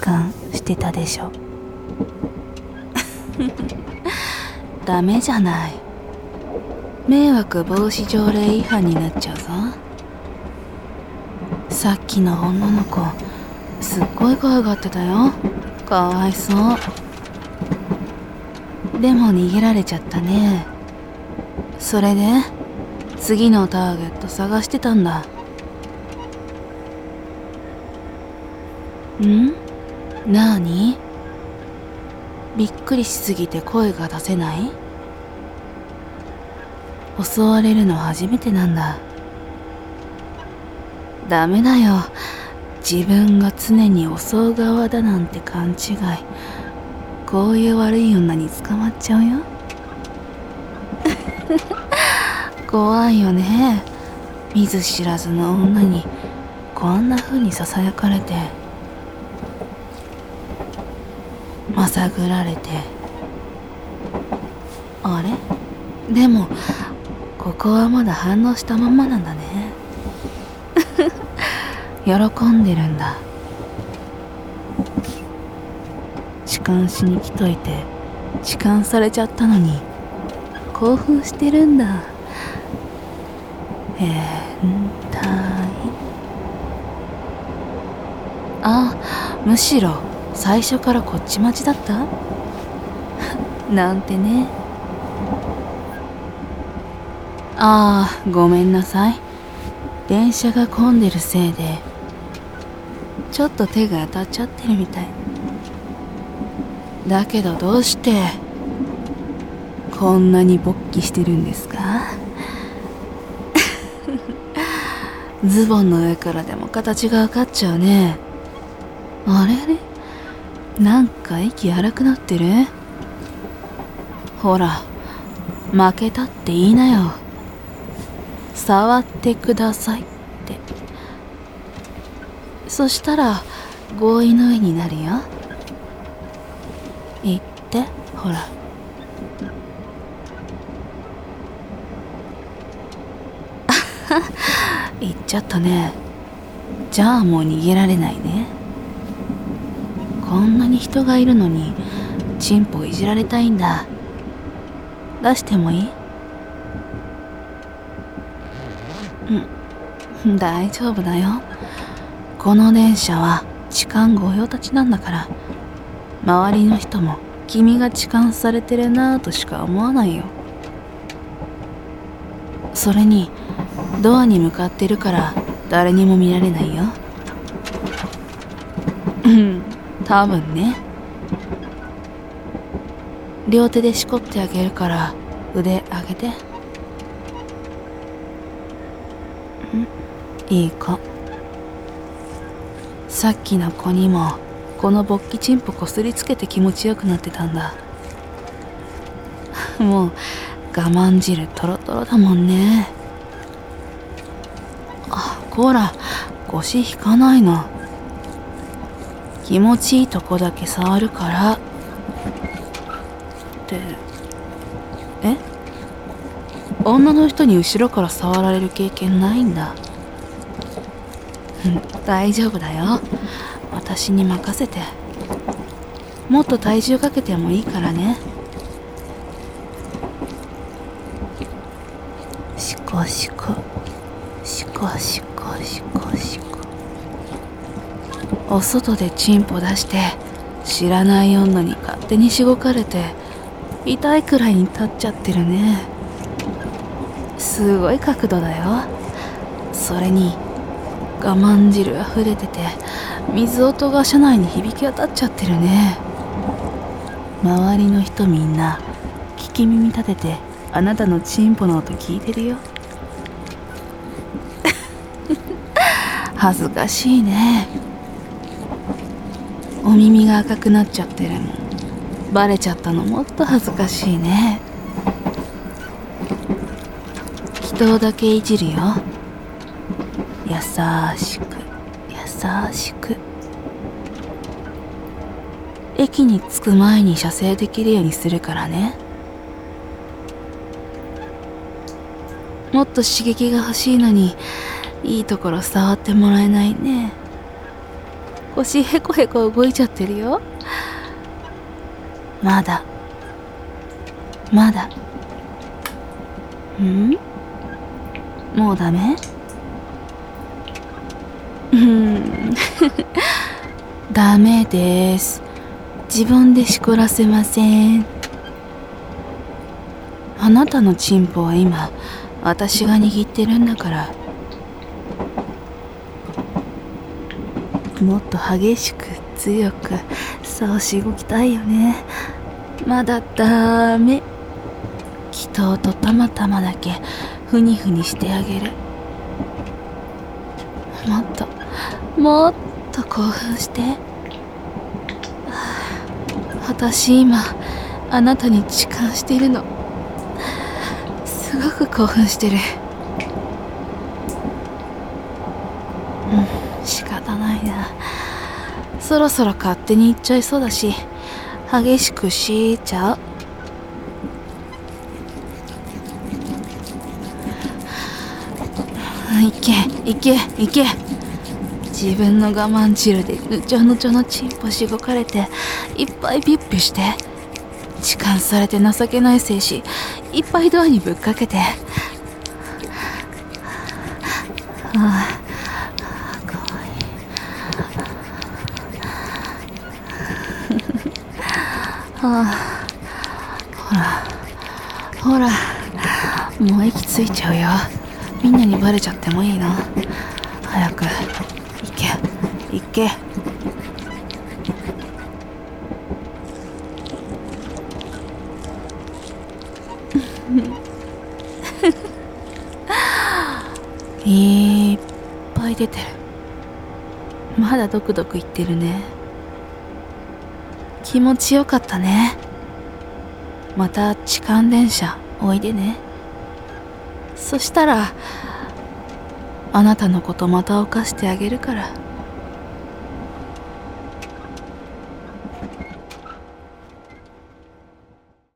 感してたでしょ。ダメじゃない。迷惑防止条例違反になっちゃうぞ。さっきの女の子すっごい怖がってたよ。かわいそう。でも逃げられちゃったね。それで次のターゲット探してたんだ。なーに？びっくりしすぎて声が出せない？襲われるの初めてなんだ。ダメだよ。自分が常に襲う側だなんて勘違い。こういう悪い女に捕まっちゃうよ。怖いよね。見ず知らずの女にこんな風にささやかれて、まさぐられて。あれ？でもここはまだ反応したまんまなんだね。喜んでるんだ。痴漢しに来といて痴漢されちゃったのに興奮してるんだ。変態。むしろ最初からこっち待ちだったなんてね。ごめんなさい。電車が混んでるせいでちょっと手が当たっちゃってるみたい。だけどどうしてこんなに勃起してるんですか？ズボンの上からでも形が分かっちゃうね。あれあれ、なんか息荒くなってる？ほら、負けたって言いなよ。触ってくださいって。そしたら合意の上になるよ。言って、ほら。言っちゃったね。じゃあもう逃げられないね。こんなに人がいるのにチンポいじられたいんだ。出してもいい？大丈夫だよ。この電車は痴漢御用達なんだから、周りの人も君が痴漢されてるなぁとしか思わないよ。それにドアに向かってるから誰にも見られないよ。多分ね。両手でしこってあげるから腕上げて。いい子。さっきの子にもこの勃起チンポこすりつけて気持ちよくなってたんだ。もう我慢汁トロトロだもんね。こら、腰引かないの。気持ちいいとこだけ触るからって。女の人に後ろから触られる経験ないんだ。大丈夫だよ。私に任せて。もっと体重かけてもいいからね。シコシコシコシコシコシコ。お外でチンポ出して知らない女に勝手にしごかれて痛いくらいに立っちゃってるね。すごい角度だよ。それに我慢汁あふれてて水音が車内に響き渡っちゃってるね。周りの人みんな聞き耳立ててあなたのチンポの音聞いてるよ。恥ずかしいね。お耳が赤くなっちゃってるのバレちゃったのもっと恥ずかしいね。人だけいじるよ。優しく優しく。駅に着く前に射精できるようにするからね。もっと刺激が欲しいのにいいところ触ってもらえないね。 腰へこへこ動いちゃってるよ。まだもうダメ？ダメです。自分でしこらせません。あなたのチンポは今私が握ってるんだから、もっと激しく強くそうしごきたいよね。まだダメ。祈祷とたまたまだけふにふにしてあげる。もっと興奮して。私今あなたに痴漢しているの。すごく興奮してる。仕方ないな。そろそろ勝手に行っちゃいそうだし、激しくしちゃう。いけ。自分の我慢汁でぬちょぬちょのチンポしごかれて、いっぱいピッピして、痴漢されて情けない精子いっぱいドアにぶっかけて、かわいい。ほらもう息ついちゃうよ。みんなにバレちゃってもいいの？早く行け。いっぱい出てる。まだドクドクいってるね。気持ちよかったね。また痴漢電車おいでね。そしたらあなたのことまた犯してあげるから。